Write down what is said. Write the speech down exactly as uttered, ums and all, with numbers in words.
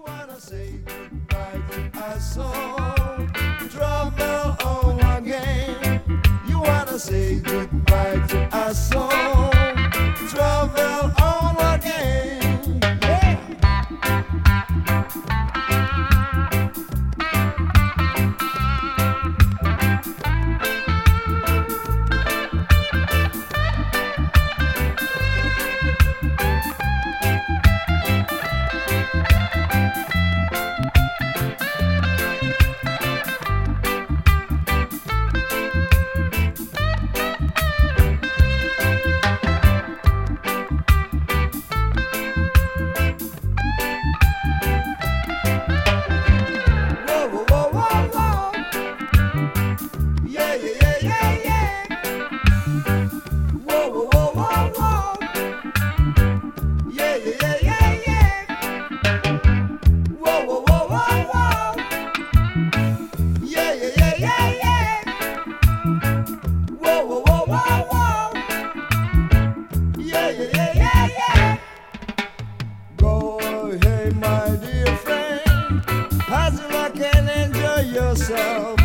wanna say goodbye to our soul, travel on again. You wanna say goodbye to our soul, travel on again. Yeah. Go, hey, my dear friend, as you can enjoy yourself.